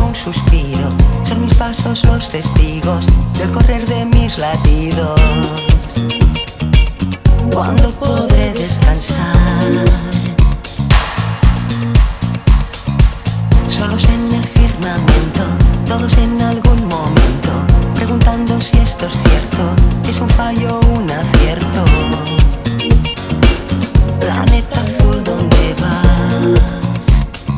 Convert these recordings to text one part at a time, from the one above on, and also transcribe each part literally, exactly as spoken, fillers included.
un suspiro, son mis pasos los testigos del correr de mis latidos. ¿Cuándo podré descansar? Solos en el firmamento, todos en algún momento, preguntando si esto es cierto, es un fallo o un acierto. Planeta azul, ¿dónde vas?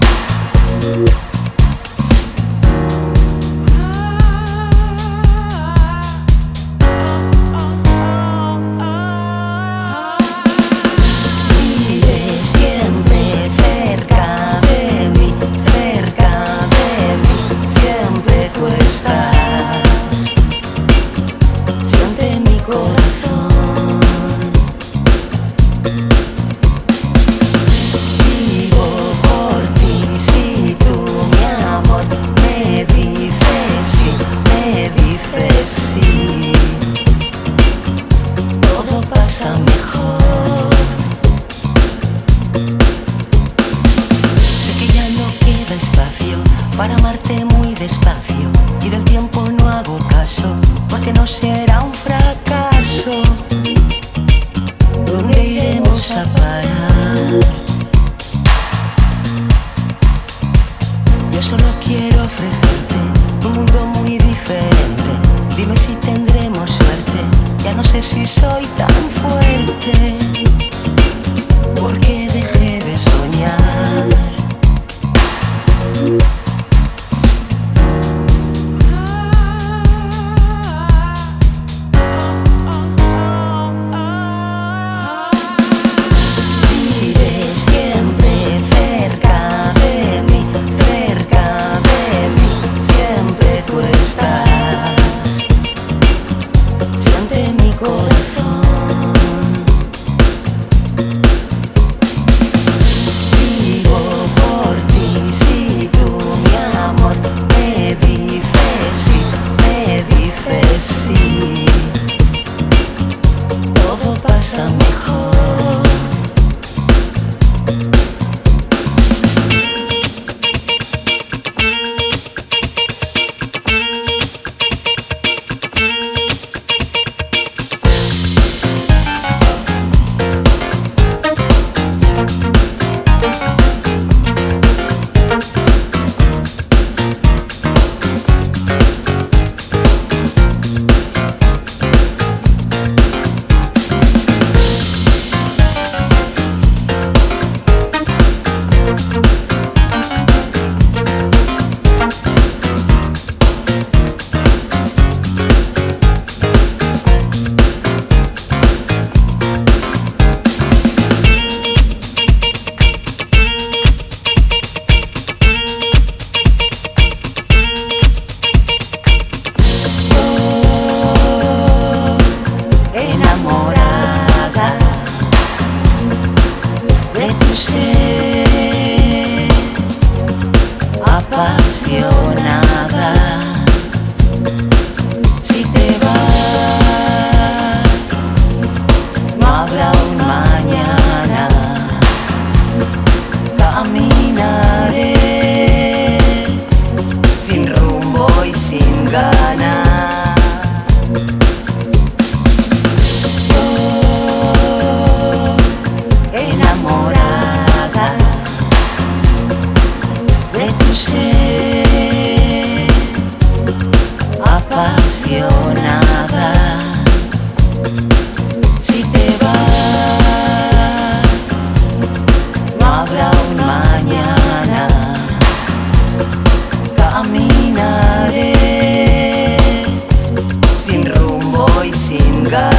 Vive siempre cerca de mí, cerca de mí, siempre tú estás. Siente mi corazón. Mejor. Sé que ya no queda espacio para amarte muy despacio, y del tiempo no hago caso, porque no será un fracaso. ¿Dónde iremos a parar? Yo solo quiero ofrecerte un mundo muy diferente. Dime si tendremos suerte. Ya no sé si soy tan fuerte, porque dejé de soñar. Vive siempre cerca de mí, cerca de mí, siempre tú estás. Siente mi corazón. Vivo por ti, si tú, mi amor, me dices sí, me dices sí, todo pasa mejor. Apasionada, si te vas, no habrá un mañana. Caminaré sin rumbo y sin ganas. Yo, enamorada de tu ser, apasionada, si te vas, no habrá un mañana. Caminaré sin rumbo y sin ganas.